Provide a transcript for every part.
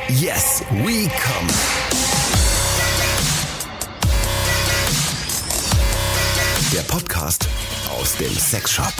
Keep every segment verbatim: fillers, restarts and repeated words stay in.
Yes, we come. Der Podcast aus dem Sexshop.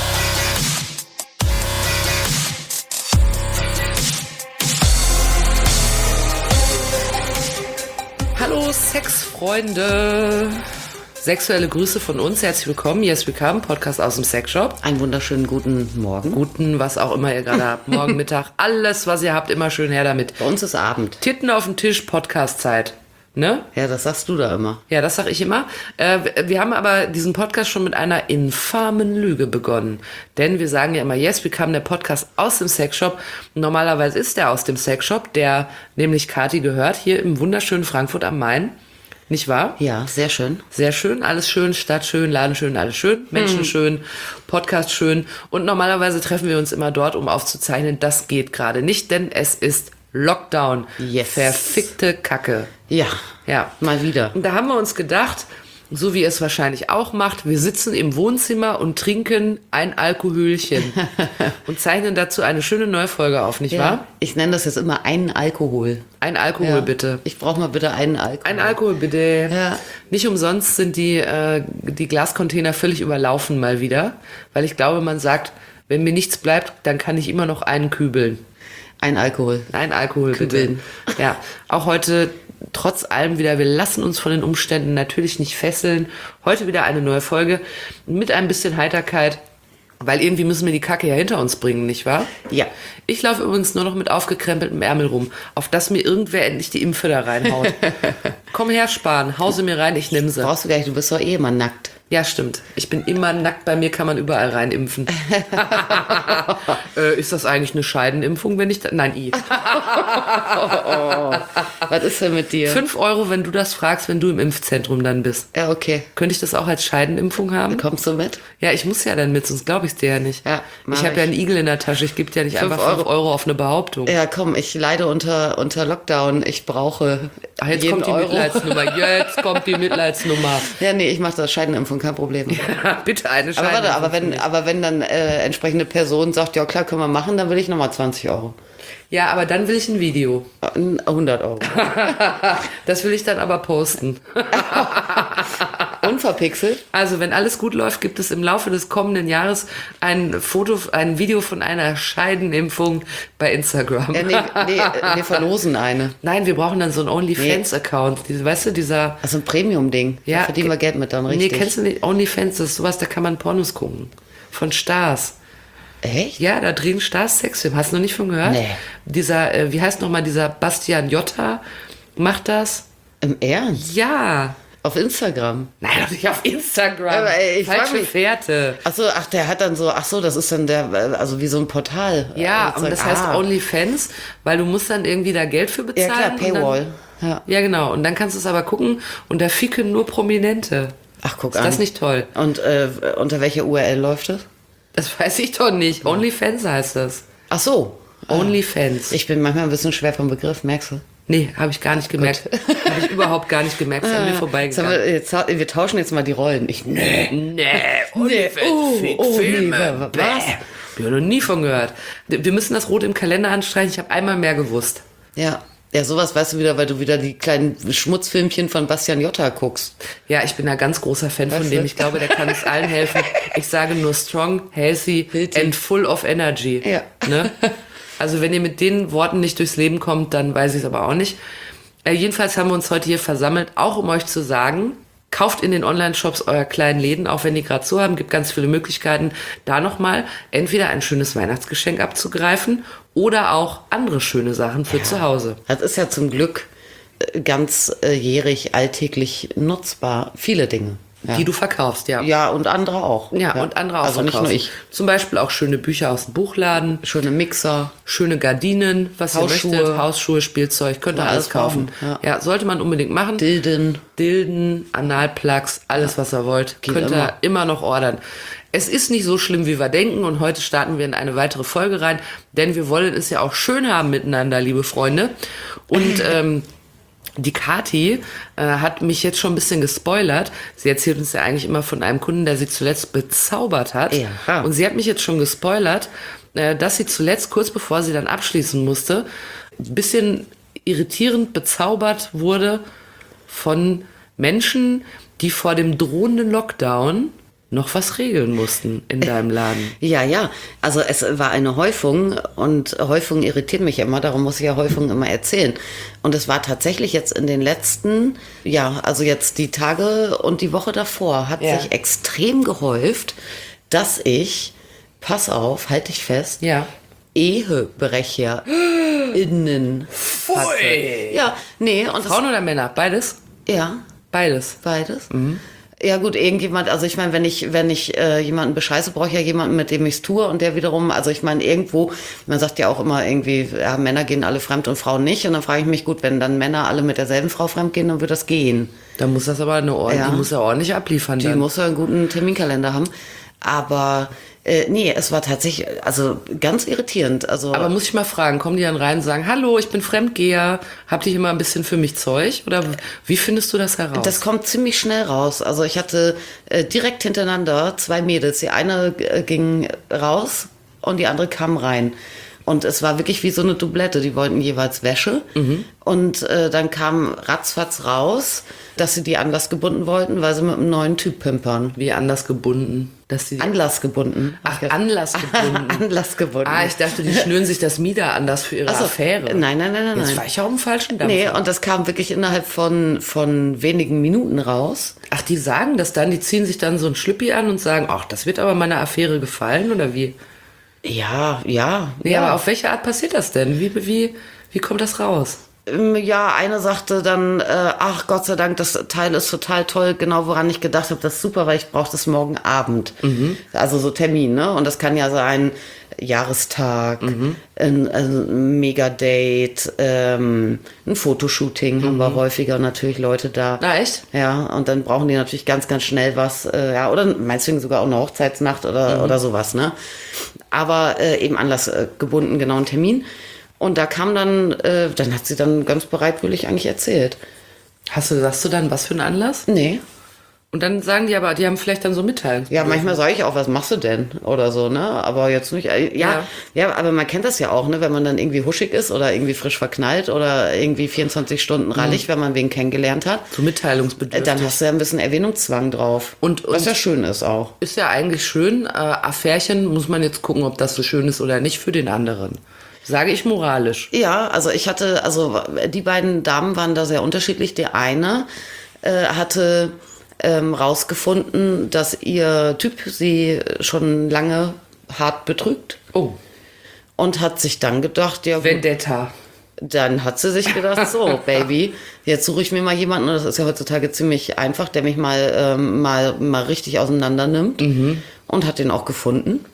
Hallo Sexfreunde. Sexuelle Grüße von uns, herzlich willkommen. Yes, we come, Podcast aus dem Sexshop. Einen wunderschönen guten Morgen. Guten, was auch immer ihr gerade habt. Morgen, Mittag, alles, was ihr habt, immer schön her damit. Bei uns ist Abend. Titten auf dem Tisch, Podcast-Zeit. Ne? Ja, das sagst du da immer. Ja, das sag ich immer. Äh, wir haben aber diesen Podcast schon mit einer infamen Lüge begonnen. Denn wir sagen ja immer, yes, we come, der Podcast aus dem Sexshop. Normalerweise ist der aus dem Sexshop, der nämlich Kathi gehört, hier im wunderschönen Frankfurt am Main. Nicht wahr? Ja, sehr schön. Sehr schön, alles schön, Stadt schön, Laden schön, alles schön, Menschen hm. schön, Podcast schön. Und normalerweise treffen wir uns immer dort, um aufzuzeichnen, das geht gerade nicht, denn es ist Lockdown. Yes. Verfickte Kacke. Ja, ja, mal wieder. Und da haben wir uns gedacht, so wie ihr es wahrscheinlich auch macht, wir sitzen im Wohnzimmer und trinken ein Alkoholchen und zeichnen dazu eine schöne neue Folge auf, nicht ja, wahr? Ich nenne das jetzt immer einen Alkohol. Ein Alkohol, ja. bitte. Ich brauche mal bitte einen Alkohol. Ein Alkohol, bitte. Ja. Nicht umsonst sind die, äh, die Glascontainer völlig überlaufen mal wieder, weil ich glaube, man sagt, wenn mir nichts bleibt, dann kann ich immer noch einen kübeln. Ein Alkohol. Ein Alkohol, Kübeln. bitte. Ja, auch heute trotz allem wieder, wir lassen uns von den Umständen natürlich nicht fesseln. Heute wieder eine neue Folge mit ein bisschen Heiterkeit, weil irgendwie müssen wir die Kacke ja hinter uns bringen, nicht wahr? Ja. Ich laufe übrigens nur noch mit aufgekrempeltem Ärmel rum, auf dass mir irgendwer endlich die Impfe da reinhaut. Komm her, Spahn, hause mir rein, ich nehm sie. Brauchst du gar nicht, du bist doch eh immer nackt. Ja, stimmt. Ich bin immer nackt, bei mir kann man überall reinimpfen. äh, ist das eigentlich eine Scheidenimpfung, wenn ich da... Nein, i. oh, was ist denn mit dir? Fünf Euro, wenn du das fragst, wenn du im Impfzentrum dann bist. Ja, okay. Könnte ich das auch als Scheidenimpfung haben? Kommst du mit? Ja, ich muss ja dann mit, sonst glaube ich es dir ja nicht. Ja, ich habe ja einen Igel in der Tasche, ich gebe dir ja nicht fünf einfach fünf Euro. Euro auf eine Behauptung. Ja, komm, ich leide unter, unter Lockdown, ich brauche Ach, jetzt jeden kommt die Euro. Mitleidsnummer, jetzt kommt die Mitleidsnummer. Ja, nee, ich mache das Scheidenimpfung, kein Problem. Ja, bitte eine Aber Scheidenimpfung. warte, aber wenn, aber wenn dann äh, entsprechende Person sagt, ja klar, können wir machen, dann will ich nochmal zwanzig Euro. Ja, aber dann will ich ein Video. hundert Euro. Das will ich dann aber posten. Unverpixelt? Also, wenn alles gut läuft, gibt es im Laufe des kommenden Jahres ein Foto, ein Video von einer Scheidenimpfung bei Instagram. Ja, nee, nee, wir verlosen eine. Nein, wir brauchen dann so einen OnlyFans-Account. Diese, weißt du, dieser... Also ein Premium-Ding. Ja, da verdienen wir Geld mit dann, richtig. Nee, kennst du nicht? OnlyFans, das ist sowas, da kann man Pornos gucken. Von Stars. Echt? Ja, da drehen Stars Sexfilme. Hast du noch nicht von gehört? Nee. Dieser, äh, wie heißt nochmal, dieser Bastian Jotta macht das? Im Ernst? Ja. Auf Instagram? Nein, doch nicht auf Instagram. Aber, ey, ich frag Falsche mich- Fährte. Ach so, ach, der hat dann so, ach so, das ist dann der, also wie so ein Portal. Ja, Äh, und das heißt ah. OnlyFans, weil du musst dann irgendwie da Geld für Ja bezahlen. klar, und Paywall. Dann, Ja. ja, genau. Und dann kannst du es aber gucken und da ficken nur Prominente. Ach, guck Ist an. das nicht toll? Und äh, unter welcher U R L läuft das? Das weiß ich doch nicht. OnlyFans heißt das. Ach so. OnlyFans. Ich bin manchmal ein bisschen schwer vom Begriff, merkst du? Nee, habe ich gar nicht gemerkt. Habe ich überhaupt gar nicht gemerkt. Ist an mir Jetzt haben vorbeigegangen. wir, jetzt, wir tauschen jetzt mal die Rollen. Ich, nee. Nee, OnlyFans, oh, Fick, oh, Filme. nee, wa- Bäh. was? Ich habe noch nie von gehört. Wir müssen das rot im Kalender anstreichen. Ich habe einmal mehr gewusst. Ja. Ja, sowas weißt du wieder, weil du wieder die kleinen Schmutzfilmchen von Bastian Jotta guckst. Ja, ich bin ein ganz großer Fan von Weißt dem. du? Ich glaube, der kann uns allen helfen. Ich sage nur strong, healthy Healthy. and full of energy. Ja. Ne? Also wenn ihr mit den Worten nicht durchs Leben kommt, dann weiß ich es aber auch nicht. Äh, jedenfalls haben wir uns heute hier versammelt, auch um euch zu sagen, kauft in den Online-Shops eurer kleinen Läden, auch wenn die gerade so haben, gibt ganz viele Möglichkeiten, da nochmal entweder ein schönes Weihnachtsgeschenk abzugreifen oder auch andere schöne Sachen für zu Hause. Das ist ja zum Glück äh, ganzjährig, alltäglich nutzbar. Viele Dinge. Ja. Die du verkaufst, ja. Ja, und andere auch. Ja, und andere auch Also nicht verkaufen. nur ich. Zum Beispiel auch schöne Bücher aus dem Buchladen, Schöne Mixer. schöne Gardinen, was Hausschuhe. ihr möchtet, Hausschuhe, Spielzeug, könnt ihr Ja, alles alles kaufen. kaufen, Ja. ja. sollte man unbedingt machen. Dilden. Dilden, Analplugs, alles was ihr wollt, Geht könnt ihr immer. immer noch ordern. Es ist nicht so schlimm, wie wir denken, und heute starten wir in eine weitere Folge rein, denn wir wollen es ja auch schön haben miteinander, liebe Freunde. Und ähm, die Kathi äh, hat mich jetzt schon ein bisschen gespoilert. Sie erzählt uns ja eigentlich immer von einem Kunden, der sie zuletzt bezaubert hat. Ja. Und sie hat mich jetzt schon gespoilert, äh, dass sie zuletzt, kurz bevor sie dann abschließen musste, ein bisschen irritierend bezaubert wurde von Menschen, die vor dem drohenden Lockdown noch was regeln mussten in deinem Laden. Ja, ja. Also es war eine Häufung und Häufung irritiert mich immer, darum muss ich ja Häufung immer erzählen. Und es war tatsächlich jetzt in den letzten, ja, also jetzt die Tage und die Woche davor hat Ja. sich extrem gehäuft, dass ich, pass auf, halt dich fest, Ja. EhebrecherInnen hatte. Ja, nee. Und Frauen oder Männer? Beides? das, ja, Beides. beides. Ja gut, irgendjemand, also ich meine, wenn ich, wenn ich äh, jemanden bescheiße, brauche ich ja jemanden, mit dem ich es tue und der wiederum, also ich meine, irgendwo, man sagt ja auch immer irgendwie, ja, Männer gehen alle fremd und Frauen nicht. Und dann frage ich mich, gut, wenn dann Männer alle mit derselben Frau fremd gehen, dann wird das gehen. Da muss das aber eine Ordnung, Ja. die muss ja ordentlich abliefern. Die dann. muss ja einen guten Terminkalender haben. Aber äh, nee, es war tatsächlich, also ganz irritierend. Also Aber muss ich mal fragen, kommen die dann rein und sagen, hallo, ich bin Fremdgeher, habt ihr immer ein bisschen für mich Zeug? Oder wie findest du das heraus? das kommt ziemlich schnell raus. Also ich hatte äh, direkt hintereinander zwei Mädels. Die eine äh, ging raus und die andere kam rein. Und es war wirklich wie so eine Doublette. Die wollten jeweils Wäsche. Und äh, dann kam ratzfatz raus, dass sie die anlassgebunden wollten, weil sie mit einem neuen Typ pimpern. Wie anders gebunden? Dass die Anlassgebunden. Ach, anlassgebunden. Anlassgebunden. Ah, ich dachte, die schnüren sich das Mieder anders für ihre Ach so. Affäre. Nein, nein, nein, nein. Jetzt nein. war ich auch im falschen Dampfer. Nee, und das kam wirklich innerhalb von, von wenigen Minuten raus. Ach, die sagen das dann, die ziehen sich dann so ein Schlüppi an und sagen, ach, das wird aber meiner Affäre gefallen, oder wie? Ja, ja. Nee, ja. aber auf welche Art passiert das denn? Wie, wie, wie kommt das raus? Ja, eine sagte dann, äh, ach Gott sei Dank, das Teil ist total toll, genau woran ich gedacht habe, das ist super, weil ich brauche das morgen Abend. Also so Termin, ne? Und das kann ja sein Jahrestag, ein, ein Megadate, ähm, ein Fotoshooting haben wir häufiger natürlich Leute da. Na, echt? Ja, und dann brauchen die natürlich ganz, ganz schnell was, äh, ja, oder meinetwegen sogar auch eine Hochzeitsnacht oder, oder sowas, ne? Aber äh, eben anlassgebunden, genau einen Termin. Und da kam dann, äh, dann hat sie dann ganz bereitwillig eigentlich erzählt. Hast du, sagst du dann, was für einen Anlass? Nee. Und dann sagen die aber, die haben vielleicht dann so Mitteilungen. Ja, manchmal sage ich auch, was machst du denn? Oder so, ne? Aber jetzt nicht. Äh, ja, ja, ja, aber man kennt das ja auch, ne? Wenn man dann irgendwie huschig ist oder irgendwie frisch verknallt oder irgendwie vierundzwanzig Stunden rallig, wenn man wen kennengelernt hat. So mitteilungsbedürftig. Dann hast du ja ein bisschen Erwähnungszwang drauf. Und- was und- ja schön ist auch. Ist ja eigentlich schön. Äh, Affärchen muss man jetzt gucken, ob das so schön ist oder nicht für den anderen. Sage ich moralisch. Ja, also ich hatte, also die beiden Damen waren da sehr unterschiedlich. Die eine äh, hatte ähm, rausgefunden, dass ihr Typ sie schon lange hart betrügt Oh, und hat sich dann gedacht, ja gut, Vendetta. dann hat sie sich gedacht, so Baby, jetzt suche ich mir mal jemanden, und das ist ja heutzutage ziemlich einfach, der mich mal, ähm, mal, mal richtig auseinander nimmt, und hat den auch gefunden.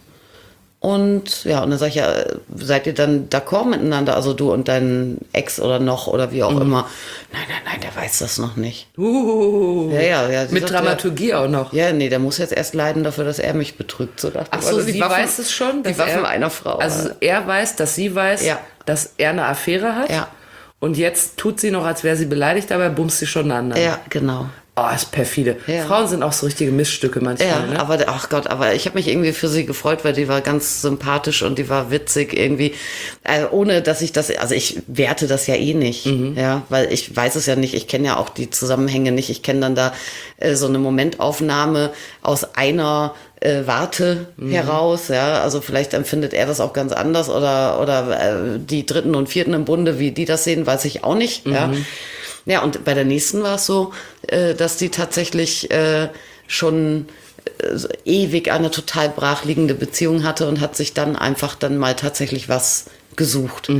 Und ja, und dann sag ich ja, seid ihr dann d'accord miteinander, also du und dein Ex oder noch oder wie auch immer. Nein, nein, nein, der weiß das noch nicht. Uh, Ja, ja, ja. sie mit sagt, Dramaturgie auch noch. Ja, ja, nee, der muss jetzt erst leiden dafür, dass er mich betrügt. So dachte Ach ich. so, Also die sie Waffen- weiß es schon? Die dass Waffen er, einer Frau. Also er weiß, dass sie weiß, Ja. dass er eine Affäre hat. Ja. Und jetzt tut sie noch, als wäre sie beleidigt, dabei bumst sie schon einen anderen. ja, genau. Oh, ist perfide. Ja. Frauen sind auch so richtige Missstücke manchmal. Ja, ne? aber ach Gott, aber ich habe mich irgendwie für sie gefreut, weil die war ganz sympathisch und die war witzig irgendwie, äh, ohne dass ich das, also ich werte das ja eh nicht, ja, weil ich weiß es ja nicht, ich kenne ja auch die Zusammenhänge nicht, ich kenne dann da äh, so eine Momentaufnahme aus einer äh, Warte heraus, ja, also vielleicht empfindet er das auch ganz anders oder oder äh, die Dritten und Vierten im Bunde, wie die das sehen, weiß ich auch nicht, ja. Ja, und bei der nächsten war es so, äh, dass die tatsächlich äh, schon äh, so ewig eine total brachliegende Beziehung hatte und hat sich dann einfach dann mal tatsächlich was gesucht.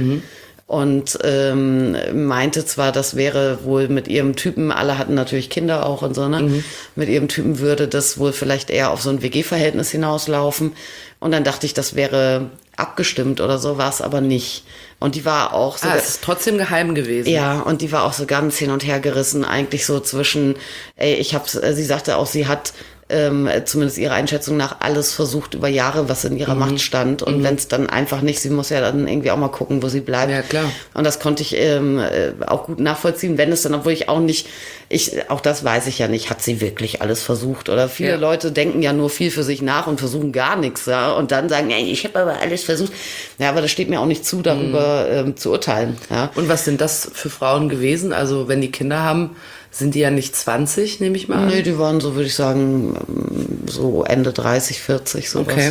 Und ähm, meinte zwar, das wäre wohl mit ihrem Typen, alle hatten natürlich Kinder auch und so, ne? Mit ihrem Typen würde das wohl vielleicht eher auf so ein W G-Verhältnis hinauslaufen. Und dann dachte ich, das wäre abgestimmt oder so, war es aber nicht. Und die war auch so. Ah, es ist trotzdem geheim gewesen. Ja, und die war auch so ganz hin und her gerissen, eigentlich so zwischen, ey, ich hab's, äh, sie sagte auch, sie hat ähm, zumindest ihrer Einschätzung nach, alles versucht über Jahre, was in ihrer mhm. Macht stand. Und mhm. wenn es dann einfach nicht, sie muss ja dann irgendwie auch mal gucken, wo sie bleibt. Ja, klar. Und das konnte ich ähm, auch gut nachvollziehen, wenn es dann, obwohl ich auch nicht, ich, auch das weiß ich ja nicht, hat sie wirklich alles versucht? Oder viele ja. Leute denken ja nur viel für sich nach und versuchen gar nichts, ja, und dann sagen, ey, ich habe aber alles versucht. Ja, aber das steht mir auch nicht zu, darüber mhm. ähm, zu urteilen. Ja. Und was sind das für Frauen gewesen? Also wenn die Kinder haben, sind die ja nicht zwanzig, nehme ich mal an? Nee, die waren so, würde ich sagen, so Ende dreißig, vierzig, sowas. Okay.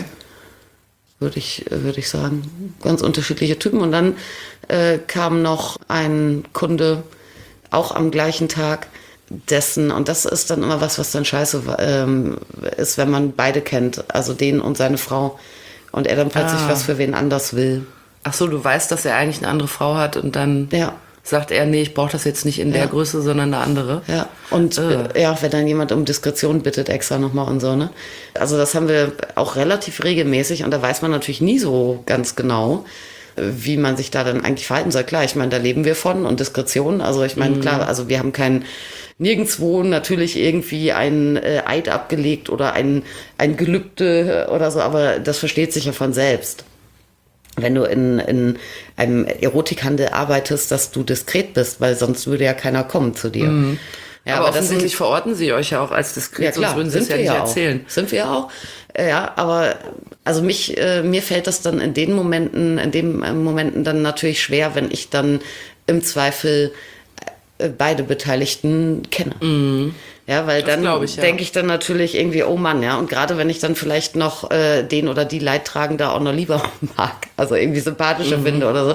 Würde ich, würde ich sagen. Ganz unterschiedliche Typen. Und dann äh, kam noch ein Kunde, auch am gleichen Tag, dessen, und das ist dann immer was, was dann scheiße ähm, ist, wenn man beide kennt, also den und seine Frau, und er dann plötzlich ah. was für wen anders will. Ach so, du weißt, dass er eigentlich eine andere Frau hat und dann... Ja. Sagt er, nee, ich brauche das jetzt nicht in der ja. Größe, sondern eine andere. Ja, und äh. ja, wenn dann jemand um Diskretion bittet, extra nochmal und so, ne? Also das haben wir auch relativ regelmäßig, und da weiß man natürlich nie so ganz genau, wie man sich da dann eigentlich verhalten soll. Klar, ich meine, da leben wir von, und Diskretion, also ich meine, mhm. klar, also wir haben kein, nirgendwo natürlich irgendwie ein äh, Eid abgelegt oder ein, ein Gelübde oder so, aber das versteht sich ja von selbst. Wenn du in, in einem Erotikhandel arbeitest, dass du diskret bist, weil sonst würde ja keiner kommen zu dir. Mhm. Ja, aber, aber offensichtlich sind, verorten sie euch ja auch als diskret, ja, klar, sonst würden sie es ja nicht ja erzählen. Auch. Sind wir ja auch. Ja, aber also mich, äh, mir fällt das dann in den Momenten, in den äh, Momenten dann natürlich schwer, wenn ich dann im Zweifel äh, beide Beteiligten kenne. Mhm. Ja, weil das dann ich, ja. denke ich dann natürlich irgendwie, oh Mann, ja, und gerade wenn ich dann vielleicht noch äh, den oder die Leidtragende auch noch lieber mag, also irgendwie sympathischer mhm. finde oder so.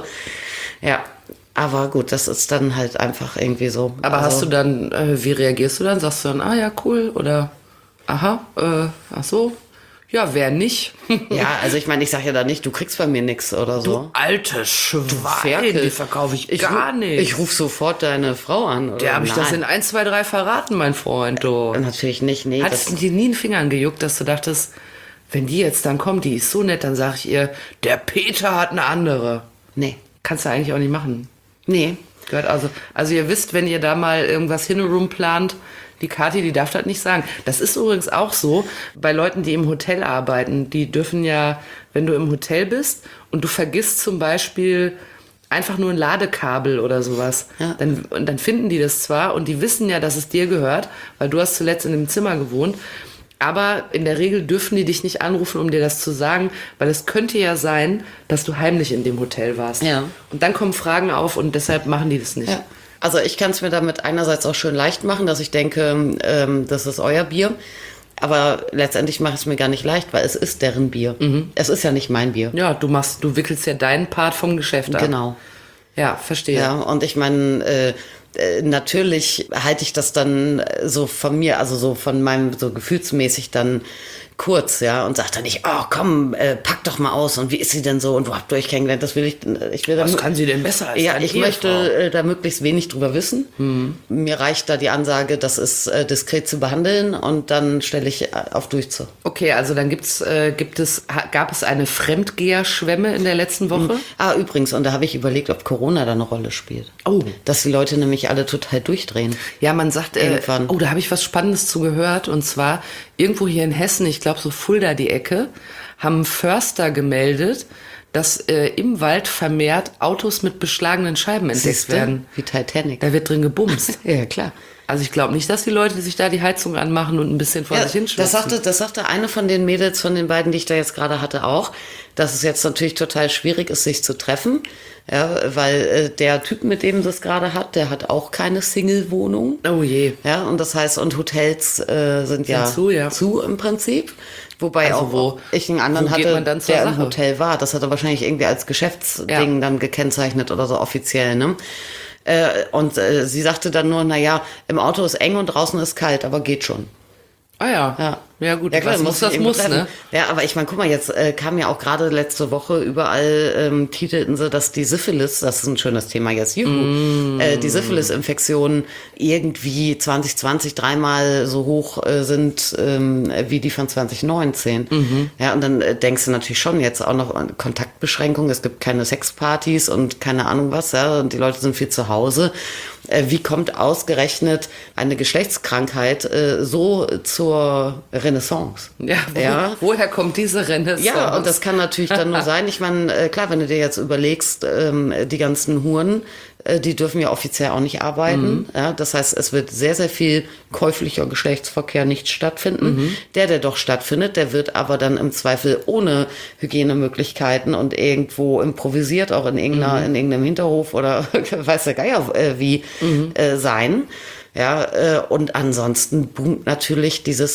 Ja, aber gut, das ist dann halt einfach irgendwie so. Aber also, hast du dann, äh, wie reagierst du dann? Sagst du dann, ah ja, cool, oder aha, äh, ach so, ja, wer nicht? Ja, also ich meine, ich sag ja da nicht, du kriegst bei mir nichts oder so. Du alte Schwein, die verkaufe ich, ich gar nicht. Ich rufe sofort deine Frau an. Oder? Der habe ich das in eins, zwei, drei verraten, mein Freund. Du. Äh, natürlich nicht, nee. Hat es dir nie einen Finger angejuckt, dass du dachtest, wenn die jetzt dann kommt, die ist so nett, dann sage ich ihr, der Peter hat eine andere. Nee. Kannst du eigentlich auch nicht machen. Nee. Gehört also, also ihr wisst, wenn ihr da mal irgendwas Hinnerum plant, die Kathi, die darf das nicht sagen. Das ist übrigens auch so bei Leuten, die im Hotel arbeiten. Die dürfen ja, wenn du im Hotel bist und du vergisst zum Beispiel einfach nur ein Ladekabel oder sowas, ja. dann, und dann finden die das zwar und die wissen ja, dass es dir gehört, weil du hast zuletzt in dem Zimmer gewohnt. Aber in der Regel dürfen die dich nicht anrufen, um dir das zu sagen, weil es könnte ja sein, dass du heimlich in dem Hotel warst. Ja. Und dann kommen Fragen auf und deshalb machen die das nicht. Ja. Also ich kann es mir damit einerseits auch schön leicht machen, dass ich denke, ähm, das ist euer Bier. Aber letztendlich mache ich es mir gar nicht leicht, weil es ist deren Bier. Mhm. Es ist ja nicht mein Bier. Ja, du machst, du wickelst ja deinen Part vom Geschäft ab. Genau. Ja, verstehe. Ja, und ich meine, äh, äh, natürlich halte ich das dann so von mir, also so von meinem, so gefühlsmäßig dann kurz, ja, und sagt dann nicht, oh komm, äh, pack doch mal aus, und wie ist sie denn so, und wo habt ihr euch kennengelernt, das will ich, ich will Was kann sie denn besser als Ja, deine ich Ehefrau? möchte äh, da möglichst wenig drüber wissen. Hm. Mir reicht da die Ansage, das ist äh, diskret zu behandeln, und dann stelle ich äh, auf Durchzug. Okay, also dann gibt's, äh, gibt es, gab es eine Fremdgeher-Schwemme in der letzten Woche? Hm. Ah, übrigens, und da habe ich überlegt, ob Corona da eine Rolle spielt. Oh. Dass die Leute nämlich alle total durchdrehen. Ja, man sagt, äh, oh, da habe ich was Spannendes zu gehört, und zwar irgendwo hier in Hessen, ich glaube so Fulda die Ecke, haben Förster gemeldet, dass äh, im Wald vermehrt Autos mit beschlagenen Scheiben entdeckt Siehste? werden. Wie Titanic. Da wird drin gebumst. Ja, klar. Also ich glaube nicht, dass die Leute sich da die Heizung anmachen und ein bisschen vor ja, sich hinschwitzen. Das sagte, das sagte eine von den Mädels, von den beiden, die ich da jetzt gerade hatte, auch, dass es jetzt natürlich total schwierig ist, sich zu treffen. Ja, weil äh, der Typ, mit dem sie es gerade hat, der hat auch keine Single-Wohnung. Oh je. Ja, und das heißt, und Hotels äh, sind, sind ja, zu, ja zu im Prinzip. Wobei also auch wo, ich einen anderen hatte, der Sache? im Hotel war. Das hat er wahrscheinlich irgendwie als Geschäftsding ja. dann gekennzeichnet oder so offiziell, ne? Äh, und äh, sie sagte dann nur, naja, im Auto ist eng und draußen ist kalt, aber geht schon. Ah ja. Ja. Ja gut, ja, klar, was muss, das muss, ne? Ja, aber ich meine, guck mal, jetzt äh, kam ja auch gerade letzte Woche überall, ähm, titelten sie, dass die Syphilis, das ist ein schönes Thema jetzt, juhu, mm. äh, die Syphilis-Infektionen irgendwie zwanzig zwanzig dreimal so hoch äh, sind ähm, wie die von zwanzig neunzehn. Mhm. Ja, und dann äh, denkst du natürlich schon jetzt auch noch an Kontaktbeschränkungen, es gibt keine Sexpartys und keine Ahnung was, ja, und die Leute sind viel zu Hause. äh, wie kommt ausgerechnet eine Geschlechtskrankheit äh, so zur Renaissance? Ja, wo, ja, woher kommt diese Renaissance? Ja, und das kann natürlich dann nur sein, ich meine, äh, klar, wenn du dir jetzt überlegst, ähm, die ganzen Huren, äh, die dürfen ja offiziell auch nicht arbeiten. Mhm. Ja, das heißt, es wird sehr, sehr viel käuflicher Geschlechtsverkehr nicht stattfinden. Mhm. Der, der doch stattfindet, der wird aber dann im Zweifel ohne Hygienemöglichkeiten und irgendwo improvisiert, auch in, irgendeiner, mhm. in irgendeinem Hinterhof oder weiß der Geier äh, wie mhm. äh, sein. Ja, äh, und ansonsten boomt natürlich dieses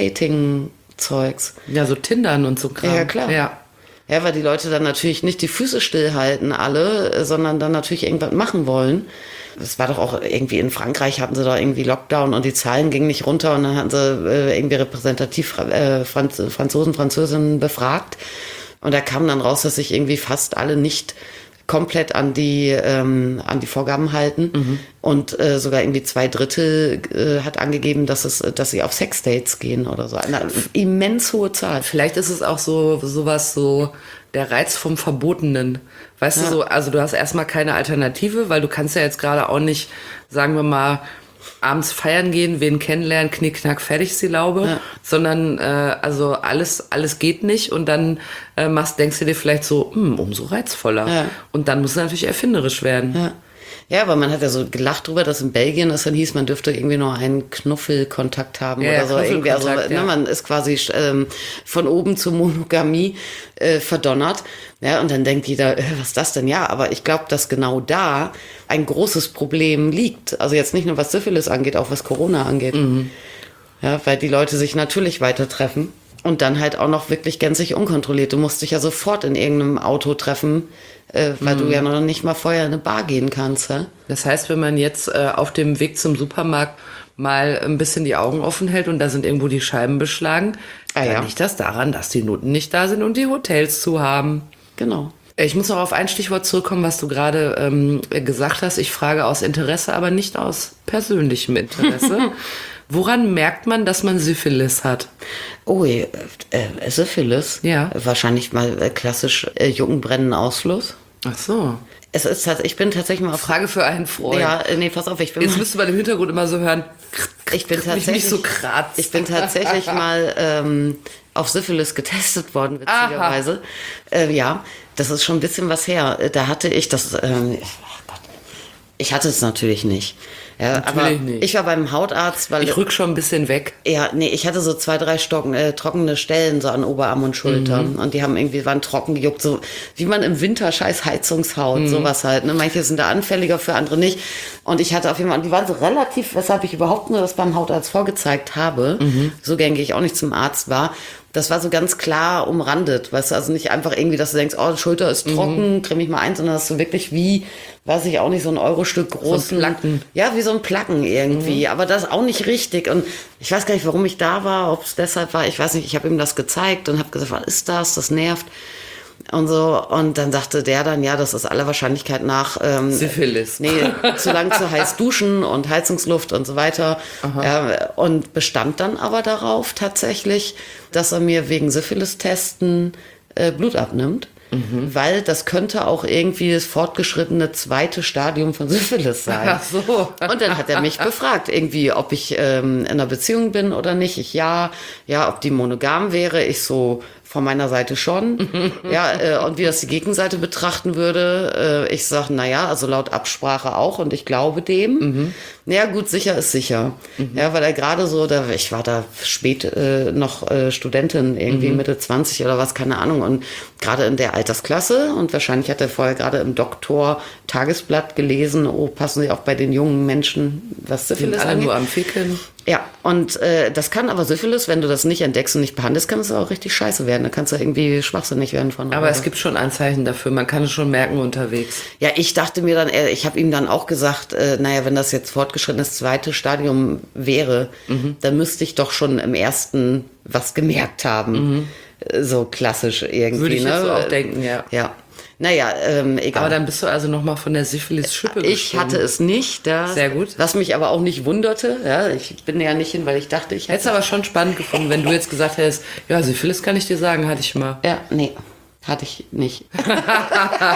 Sex-Dating-Zeugs. Ja, so Tindern und so Kram. Ja, klar. Ja. Ja, weil die Leute dann natürlich nicht die Füße stillhalten alle, sondern dann natürlich irgendwas machen wollen. Es war doch auch irgendwie in Frankreich, hatten sie da irgendwie Lockdown und die Zahlen gingen nicht runter und dann hatten sie äh, irgendwie repräsentativ äh, Franz Franzosen, Französinnen befragt. Und da kam dann raus, dass sich irgendwie fast alle nicht komplett an die ähm, an die Vorgaben halten. Mhm. Und äh, sogar irgendwie zwei Drittel äh, hat angegeben, dass es, dass sie auf Sexdates gehen oder so. Eine immens hohe Zahl. Vielleicht ist es auch so sowas so der Reiz vom Verbotenen. Weißt ja. du so, also du hast erstmal keine Alternative, weil du kannst ja jetzt gerade auch nicht, sagen wir mal, abends feiern gehen, wen kennenlernen, knick, knack, fertig ist die Laube, ja. sondern äh, also alles alles geht nicht und dann äh, machst, denkst du dir vielleicht so, hm, umso reizvoller. Ja. Und dann muss es natürlich erfinderisch werden. Ja. Ja, aber man hat ja so gelacht drüber, dass in Belgien es dann hieß, man dürfte irgendwie nur einen Knuffelkontakt haben ja, oder so. Irgendwie, also ja. ne, man ist quasi ähm, von oben zur Monogamie äh, verdonnert. Ja, und dann denkt jeder, äh, was ist das denn? Ja, aber ich glaube, dass genau da ein großes Problem liegt. Also jetzt nicht nur was Syphilis angeht, auch was Corona angeht. Mhm. Ja, weil die Leute sich natürlich weiter treffen. Und dann halt auch noch wirklich gänzlich unkontrolliert. Du musst dich ja sofort in irgendeinem Auto treffen, äh, weil mm. du ja noch nicht mal vorher in eine Bar gehen kannst. Ja? Das heißt, wenn man jetzt äh, auf dem Weg zum Supermarkt mal ein bisschen die Augen offen hält und da sind irgendwo die Scheiben beschlagen, ah, dann ja. liegt das daran, dass die Noten nicht da sind und die Hotels zu haben. Genau. Ich muss noch auf ein Stichwort zurückkommen, was du gerade ähm, gesagt hast. Ich frage aus Interesse, aber nicht aus persönlichem Interesse. Woran merkt man, dass man Syphilis hat? Oh, äh, äh, Syphilis? Ja. Wahrscheinlich mal äh, klassisch äh, Juckenbrennen-Ausfluss. Ach so. Es ist, ich bin tatsächlich mal auf Frage für einen Freund. Ja, nee, pass auf, ich bin Jetzt müsst du bei dem Hintergrund immer so hören. Ich bin tatsächlich nicht so kratzt. Ich bin tatsächlich mal ähm, auf Syphilis getestet worden, witzigerweise. Äh, ja, das ist schon ein bisschen was her. Da hatte ich das. Ähm, oh Gott, ich hatte es natürlich nicht. Ja, Natürlich aber nicht. Ich war beim Hautarzt, weil ich rück schon ein bisschen weg. Ja, nee, ich hatte so zwei, drei Stocken, äh, trockene Stellen so an Oberarm und Schulter mhm. und die haben irgendwie waren trocken gejuckt, so wie man im Winter scheiß Heizungshaut, mhm. sowas halt. Ne? Manche sind da anfälliger für andere nicht. Und ich hatte auf jeden Fall, und die waren so relativ, weshalb ich überhaupt nur das beim Hautarzt vorgezeigt habe, mhm. so gern gehe ich auch nicht zum Arzt war. Das war so ganz klar umrandet, weißt du, also nicht einfach irgendwie, dass du denkst, oh, die Schulter ist trocken, mhm. creme ich mal ein, sondern dass du wirklich wie, weiß ich auch nicht, so ein Eurostück großen. So ein Placken. Ja, wie so ein Placken irgendwie, mhm. aber das ist auch nicht richtig und ich weiß gar nicht, warum ich da war, ob es deshalb war, ich weiß nicht, ich habe ihm das gezeigt und habe gesagt, was ist das, das nervt. Und so, und dann sagte der dann, ja, das ist aller Wahrscheinlichkeit nach ähm, Syphilis. Nee, zu lang zu heiß duschen und Heizungsluft und so weiter. Ja, und bestand dann aber darauf tatsächlich, dass er mir wegen Syphilis-Testen äh, Blut abnimmt. Mhm. Weil das könnte auch irgendwie das fortgeschrittene zweite Stadium von Syphilis sein. Ach so. Und dann hat er mich befragt, irgendwie, ob ich ähm, in einer Beziehung bin oder nicht. Ich ja, ja, ob die monogam wäre. Ich so, von meiner Seite schon. Ja, äh, und wie das die Gegenseite betrachten würde, äh, ich sag, na ja, also laut Absprache auch und ich glaube dem. Mhm. Ja, gut, sicher ist sicher. Mhm. Ja, weil er gerade so, da, ich war da spät äh, noch äh, Studentin, irgendwie mhm. Mitte zwanzig oder was, keine Ahnung. Und gerade in der Altersklasse und wahrscheinlich hat er vorher gerade im Doktor Tagesblatt gelesen, oh, passen Sie auch bei den jungen Menschen, was Syphilis angeht. Alle nur am Ficken. Ja, und äh, das kann aber Syphilis, wenn du das nicht entdeckst und nicht behandelst, kann es auch richtig scheiße werden. Da kannst du irgendwie schwachsinnig werden von. Aber es gibt schon Anzeichen dafür, man kann es schon merken unterwegs. Ja, ich dachte mir dann, ich habe ihm dann auch gesagt, äh, naja, wenn das jetzt fortgeschrittenes zweite Stadium wäre, mhm. dann müsste ich doch schon im ersten was gemerkt haben. Mhm. So klassisch irgendwie. Würde ich ne? jetzt so auch denken, ja. Ja. Naja, ähm, egal. Aber dann bist du also nochmal von der Syphilis-Schippe Ich gesprungen. Hatte es nicht. Ja. Sehr gut. Was mich aber auch nicht wunderte. Ja, ich bin ja nicht hin, weil ich dachte, ich hätte es aber schon spannend gefunden, wenn du jetzt gesagt hättest, ja, Syphilis kann ich dir sagen, hatte ich mal. Ja, nee, hatte ich nicht.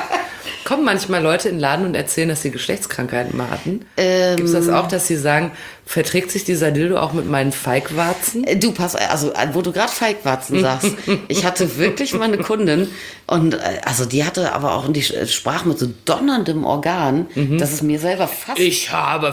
Kommen manchmal Leute in den Laden und erzählen, dass sie Geschlechtskrankheiten mal hatten? Ähm, Gibt es das auch, dass sie sagen, verträgt sich dieser Dildo auch mit meinen Feigwarzen? Du, pass, also wo du gerade Feigwarzen sagst, ich hatte wirklich mal eine Kundin und also die hatte aber auch, die sprach mit so donnerndem Organ, mhm. dass es mir selber fast... Ich habe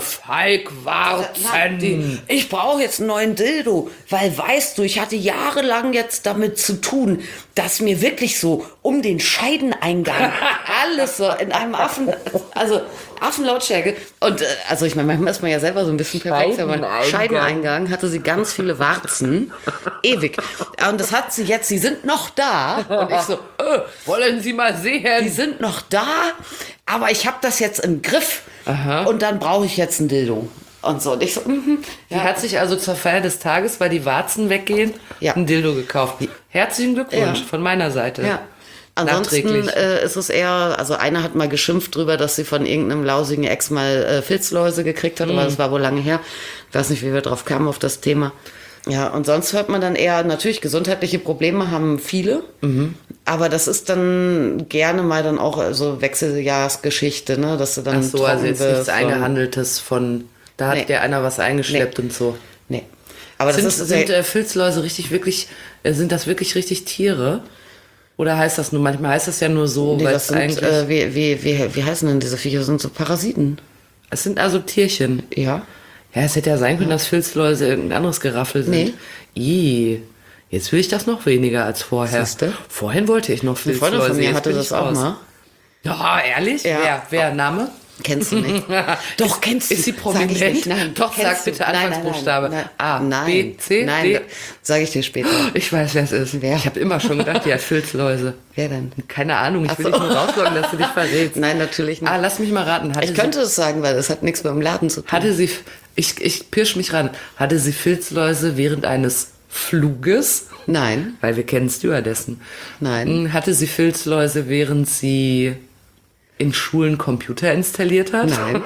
Feigwarzen. Ich brauche jetzt einen neuen Dildo, weil weißt du, ich hatte jahrelang jetzt damit zu tun, dass mir wirklich so um den Scheideneingang alles so in einem Affen, also Affenlautstärke. Und äh, also ich meine, manchmal ist man ja selber so ein bisschen perfekt, aber Scheideneingang hatte sie ganz viele Warzen. Ewig. Und das hat sie jetzt, sie sind noch da. Und ich so, äh, wollen Sie mal sehen? Die sind noch da, aber ich habe das jetzt im Griff. Aha. Und dann brauche ich jetzt ein Dildo. Und so. Und ich so, mhm. Die ja. hat sich also zur Feier des Tages, weil die Warzen weggehen, ja. ein Dildo gekauft. Herzlichen Glückwunsch ja. von meiner Seite. Ja. Ansonsten äh, ist es eher, also einer hat mal geschimpft drüber, dass sie von irgendeinem lausigen Ex mal äh, Filzläuse gekriegt hat, mm. aber das war wohl lange her. Ich weiß nicht, wie wir drauf kamen auf das Thema. Ja, und sonst hört man dann eher, natürlich gesundheitliche Probleme haben viele, mhm. aber das ist dann gerne mal dann auch so Wechseljahrsgeschichte, ne, dass du dann Ach so, also jetzt nichts Eingehandeltes von, da hat nee. dir einer was eingeschleppt nee. und so. Nee. Aber sind, das ist sind äh, Filzläuse richtig, wirklich, äh, sind das wirklich richtig Tiere? Oder heißt das nur, manchmal heißt das ja nur so, nee, weil das es sind, eigentlich... Äh, wie, wie, wie, wie heißen denn diese Viecher? Das sind so Parasiten. Es sind also Tierchen. Ja. Ja, es hätte ja sein können, ja. dass Filzläuse irgendein anderes Geraffel sind. Nee. Ih, jetzt will ich das noch weniger als vorher. Siehste? Vorhin wollte ich noch Filzläuse. Eine Freundin von mir jetzt hatte das auch raus. mal. Ja, ehrlich? Ja. Wer? Wer? Name? Kennst du nicht. Doch, kennst du. Ist sie prominent? Sag ich nicht. Nein, doch, sag bitte Anfangsbuchstabe. Nein, nein, A, nein, B, C, nein, D. Sag ich dir später. Ich weiß, wer es ist. Wer? Ich habe immer schon gedacht, die hat Filzläuse. Wer denn? Keine Ahnung, ich Ach will so. dich nur rauslocken, dass du dich verrätst. Nein, natürlich nicht. Ah, lass mich mal raten. Hatte ich könnte es sagen, weil es hat nichts mit dem Laden zu tun. Hatte sie, ich, ich pirsch mich ran, hatte sie Filzläuse während eines Fluges? Nein. Weil wir kennen Stewardessen. Nein. Hatte sie Filzläuse, während sie in Schulen Computer installiert hat? Nein.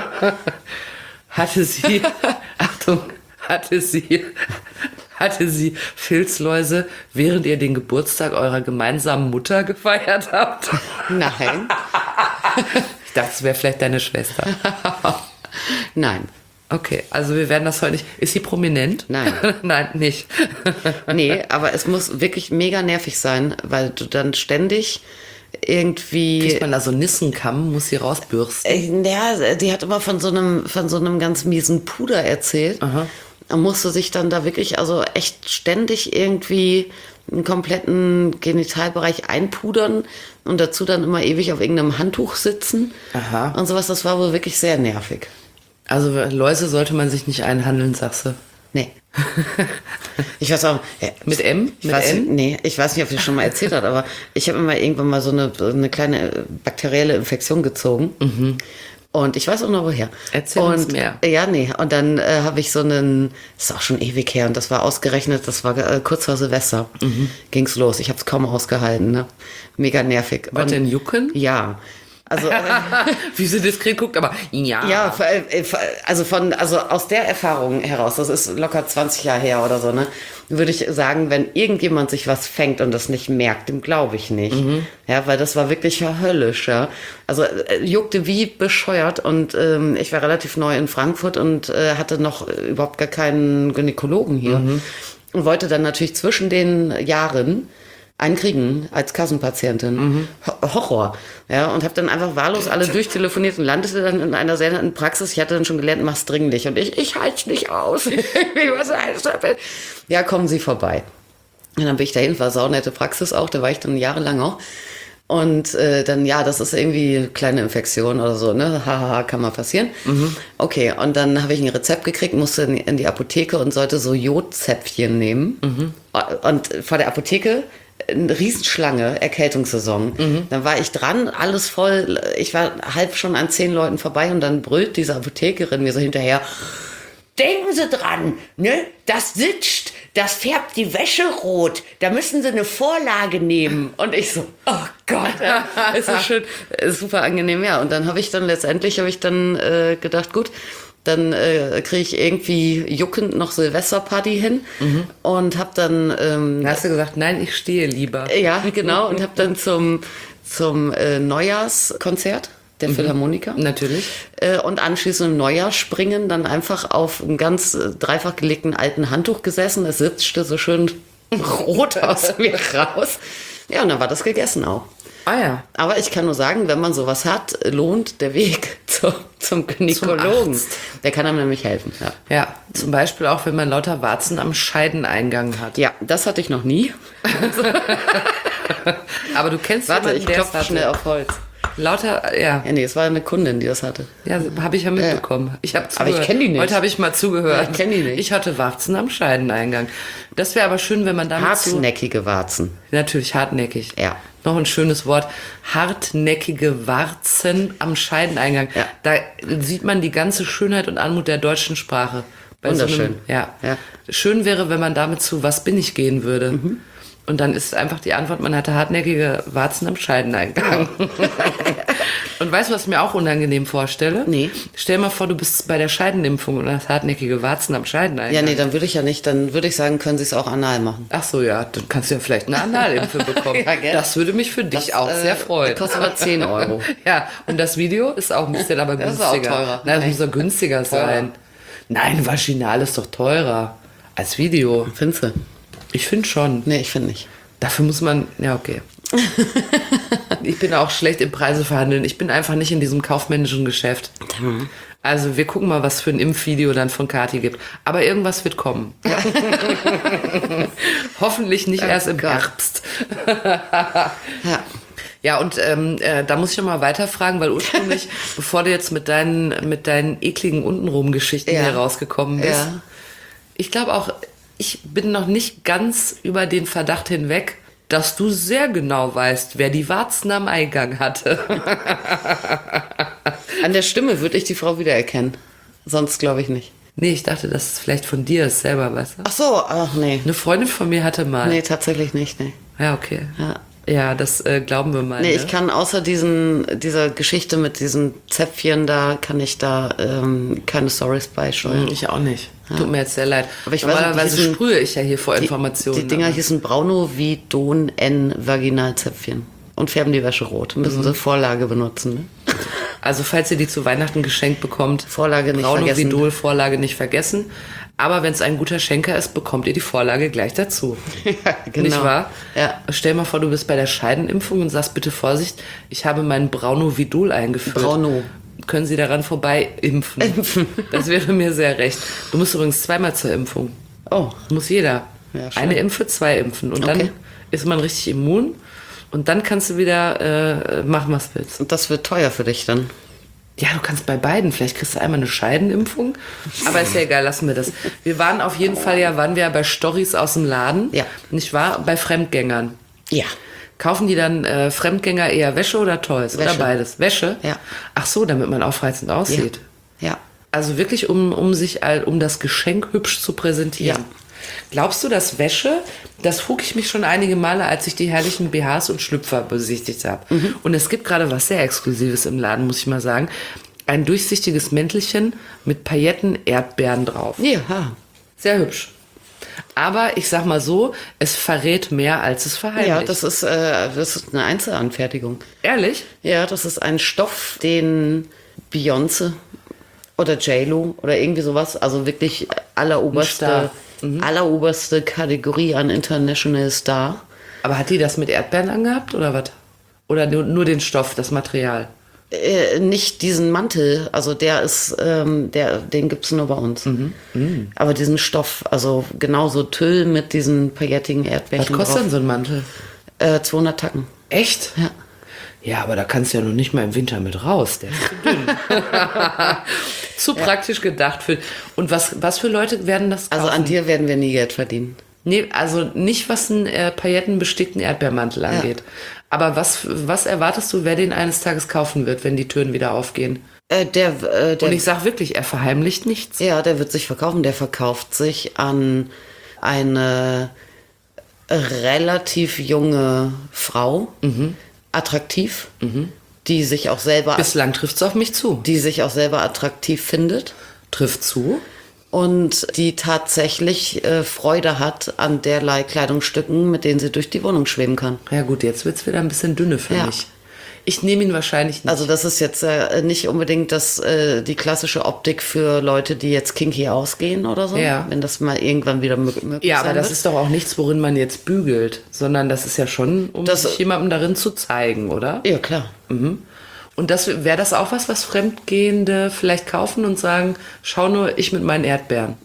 Hatte sie, Achtung, hatte sie, hatte sie Filzläuse, während ihr den Geburtstag eurer gemeinsamen Mutter gefeiert habt? Nein. Ich dachte, es wäre vielleicht deine Schwester. Nein. Okay, also wir werden das heute nicht... Ist sie prominent? Nein. Nein, nicht. Nee, aber es muss wirklich mega nervig sein, weil du dann ständig... irgendwie... Kriegt man da so Nissenkamm, muss sie rausbürsten? Ja, die hat immer von so einem, von so einem ganz miesen Puder erzählt. Aha. Und musste sich dann da wirklich, also echt ständig irgendwie einen kompletten Genitalbereich einpudern und dazu dann immer ewig auf irgendeinem Handtuch sitzen. Aha. Und sowas, das war wohl wirklich sehr nervig. Also Läuse sollte man sich nicht einhandeln, sagst du? Nee. Ich weiß auch. Ja, mit M? Ich mit weiß, M? Nee, ich weiß nicht, ob ich das schon mal erzählt habe, aber ich habe mir mal irgendwann mal so eine, eine kleine bakterielle Infektion gezogen. Mhm. Und ich weiß auch noch woher. Erzähl und, uns mehr. Ja, nee. Und dann äh, habe ich so einen, das ist auch schon ewig her, und das war ausgerechnet, das war äh, kurz vor Silvester. Mhm. Ging's los. Ich habe es kaum ausgehalten. Ne? Mega nervig. Was denn, Jucken? Ja. Also, wie sie diskret guckt, aber ja. Ja, also von, also aus der Erfahrung heraus, das ist locker zwanzig Jahre her oder so, ne, würde ich sagen, wenn irgendjemand sich was fängt und das nicht merkt, dem glaube ich nicht. Mhm. Ja, weil das war wirklich höllisch, ja. Also äh, juckte wie bescheuert und ähm, ich war relativ neu in Frankfurt und äh, hatte noch überhaupt gar keinen Gynäkologen hier. Mhm. Und wollte dann natürlich zwischen den Jahren einen kriegen als Kassenpatientin. Mhm. Horror. Ja, und habe dann einfach wahllos alle durchtelefoniert und landete dann in einer sehr netten Praxis. Ich hatte dann schon gelernt, mach's dringlich. Und ich, ich halte nicht aus. Was heißt das? Ja, kommen Sie vorbei. Und dann bin ich dahin, war saunette Praxis auch, da war ich dann jahrelang auch. Und äh, dann, ja, das ist irgendwie eine kleine Infektion oder so, ne? Hahaha, kann mal passieren. Mhm. Okay, und dann habe ich ein Rezept gekriegt, musste in, in die Apotheke und sollte so Jodzäpfchen nehmen. Mhm. Und vor der Apotheke eine Riesenschlange, Erkältungssaison. Mhm. Dann war ich dran, alles voll. Ich war halb schon an zehn Leuten vorbei und dann brüllt diese Apothekerin mir so hinterher: Denken Sie dran, ne? Das sitzt, das färbt die Wäsche rot. Da müssen Sie eine Vorlage nehmen. Und ich so, oh Gott, ist so schön, ist super angenehm, ja. Und dann habe ich dann letztendlich habe ich dann äh, gedacht, gut, dann äh, kriege ich irgendwie juckend noch Silvesterparty hin mhm. und habe dann... Ähm, hast du gesagt, nein, ich stehe lieber. Ja, genau. Und habe dann zum, zum äh, Neujahrskonzert der mhm. Philharmoniker. Natürlich. Äh, und anschließend im Neujahrsspringen dann einfach auf einem ganz äh, dreifach gelegten alten Handtuch gesessen. Es sitzte so schön rot aus mir raus. Ja, und dann war das gegessen auch. Ah ja. Aber ich kann nur sagen, wenn man sowas hat, lohnt der Weg zu, zum Gynäkologen. Zum Der kann einem nämlich helfen. Ja. Ja, zum Beispiel auch, wenn man lauter Warzen am Scheideneingang hat. Ja, das hatte ich noch nie. Aber du kennst Warte, jemanden, ich der es klopfe hatte. schnell auf Holz. Lauter, ja. Ja, nee, es war eine Kundin, die das hatte. Ja, habe ich ja mitbekommen. Ich habe Aber ich kenn die nicht. Heute habe ich mal zugehört. Ja, ich kenn die nicht. Ich hatte Warzen am Scheideneingang. Das wäre aber schön, wenn man damit zu... Hartnäckige Warzen. Natürlich, hartnäckig. Ja. Noch ein schönes Wort. Hartnäckige Warzen am Scheideneingang. Ja. Da sieht man die ganze Schönheit und Anmut der deutschen Sprache. Bei Wunderschön. So einem, ja. Ja. Schön wäre, wenn man damit zu Was bin ich gehen würde. Mhm. Und dann ist einfach die Antwort, man hatte hartnäckige Warzen am Scheideneingang. Ja. Und weißt du, was ich mir auch unangenehm vorstelle? Nee. Stell dir mal vor, du bist bei der Scheidenimpfung und hast hartnäckige Warzen am Scheideneingang. Ja, nee, dann würde ich ja nicht, dann würde ich sagen, können Sie es auch anal machen. Ach so, ja, dann kannst du ja vielleicht eine Analimpfe bekommen. Ja, gell? Das würde mich für dich Das, auch äh, sehr freuen. Kostet aber zehn Euro. Ja, und das Video ist auch ein bisschen aber Das ist günstiger. auch teurer. Nein, das muss doch günstiger Teurer. sein. Nein, Vaginal ist doch teurer als Video. Findest du? Ich finde schon. Nee, ich finde nicht. Dafür muss man, ja, okay. Ich bin auch schlecht im Preise verhandeln. Ich bin einfach nicht in diesem kaufmännischen Geschäft. Also wir gucken mal, was für ein Impfvideo dann von Kathi gibt. Aber irgendwas wird kommen. Hoffentlich nicht Oh erst im Gott. Herbst. Ja. Ja, und ähm, äh, da muss ich noch mal weiterfragen, weil ursprünglich, bevor du jetzt mit deinen, mit deinen ekligen Untenrum-Geschichten Ja. hier rausgekommen bist, Ja. ich glaube auch, ich bin noch nicht ganz über den Verdacht hinweg, dass du sehr genau weißt, wer die Warzen am Eingang hatte. An der Stimme würde ich die Frau wiedererkennen. Sonst glaube ich nicht. Nee, ich dachte, dass es vielleicht von dir ist selber, weißt du? Ach so, ach nee. Eine Freundin von mir hatte mal. Nee, tatsächlich nicht, nee. Ja, okay. Ja. Ja, das äh, glauben wir mal. Nee, ne? ich kann außer diesen, dieser Geschichte mit diesen Zäpfchen da, kann ich da ähm, keine Stories beisteuern. Ich auch nicht. Tut mir jetzt sehr leid. Aber ich weiß nicht, Normalerweise die hießen- sprühe ich ja hier vor Die, Informationen. die Dinger aber- hießen Braunovidon N Vaginalzäpfchen und färben die Wäsche rot. Müssen Mhm. sie Vorlage benutzen, ne? Also falls ihr die zu Weihnachten geschenkt bekommt, Vorlage nicht Braun- und vergessen. Vidol-Vorlage nicht vergessen. Aber wenn es ein guter Schenker ist, bekommt ihr die Vorlage gleich dazu. Ja, genau. Nicht wahr? Ja. Stell mal vor, du bist bei der Scheidenimpfung und sagst, bitte Vorsicht, ich habe meinen Braunovidol eingeführt. Brauno. Können Sie daran vorbei impfen? Impfen. Das wäre mir sehr recht. Du musst übrigens zweimal zur Impfung. Oh, Muss jeder. Ja, schön. Eine Impfe, zwei Impfen. Und dann Okay. ist man richtig immun. Und dann kannst du wieder äh, machen, was du willst. und das wird teuer für dich dann. Ja, du kannst bei beiden. Vielleicht kriegst du einmal eine Scheidenimpfung. Aber ist ja egal, lassen wir das. Wir waren auf jeden Fall ja, waren wir ja bei Stories aus dem Laden. Ja. Nicht wahr? Bei Fremdgängern. Ja. Kaufen die dann äh, Fremdgänger eher Wäsche oder Toys? Oder Wäsche. beides? Wäsche? Ja. Ach so, damit man aufreizend aussieht. Ja. Also wirklich, um, um sich, all- um das Geschenk hübsch zu präsentieren. Ja. Glaubst du, dass Wäsche, das frug ich mich schon einige Male, als ich die herrlichen B Hs und Schlüpfer besichtigt habe. Mhm. Und es gibt gerade was sehr Exklusives im Laden, muss ich mal sagen. Ein durchsichtiges Mäntelchen mit Pailletten Erdbeeren drauf. Ja. Sehr hübsch. Aber ich sag mal so, es verrät mehr, als es verheimlicht. Ja, das ist, äh, das ist eine Einzelanfertigung. Ehrlich? Ja, das ist ein Stoff, den Beyoncé oder J-Lo oder irgendwie sowas, also wirklich alleroberste, Star. alleroberste Kategorie an International Star. Aber hat die das mit Erdbeeren angehabt oder was? Oder nur, nur den Stoff, das Material? Äh, nicht diesen Mantel, also der ist, ähm, der, den gibt's nur bei uns. Mhm. Aber diesen Stoff, also genauso Tüll mit diesen paillettigen Was Erdbeerchen kostet denn drauf. so ein Mantel? Äh, zweihundert Tacken. Echt? Ja. Ja, aber da kannst du ja noch nicht mal im Winter mit raus. Der ist zu dünn. zu praktisch gedacht. Für, und was, was für Leute werden das kaufen? Also an dir werden wir nie Geld verdienen. Nee, also nicht, was einen äh, paillettenbestickten Erdbeermantel angeht. Aber was, was erwartest du, wer den eines Tages kaufen wird, wenn die Türen wieder aufgehen? Äh, der, äh, der, Und ich sag wirklich, er verheimlicht nichts. ja, der wird sich verkaufen. Der verkauft sich an eine relativ junge Frau, attraktiv, die sich auch selber, Bislang trifft's auf mich zu. die sich auch selber attraktiv findet Trifft zu. und die tatsächlich äh, Freude hat an derlei Kleidungsstücken, mit denen sie durch die Wohnung schweben kann. Ja gut, jetzt wird's wieder ein bisschen dünne für Ja, mich. Ich nehme ihn wahrscheinlich nicht. Also das ist jetzt äh, nicht unbedingt das, äh, die klassische Optik für Leute, die jetzt kinky ausgehen oder so. Ja. Wenn das mal irgendwann wieder mö- möglich ja, sein aber das wird. ist doch auch nichts, worin man jetzt bügelt, sondern das ist ja schon, um Das- sich jemandem darin zu zeigen, oder? Ja, klar. Und das wäre das auch was, was Fremdgehende vielleicht kaufen und sagen, schau nur, ich mit meinen Erdbeeren.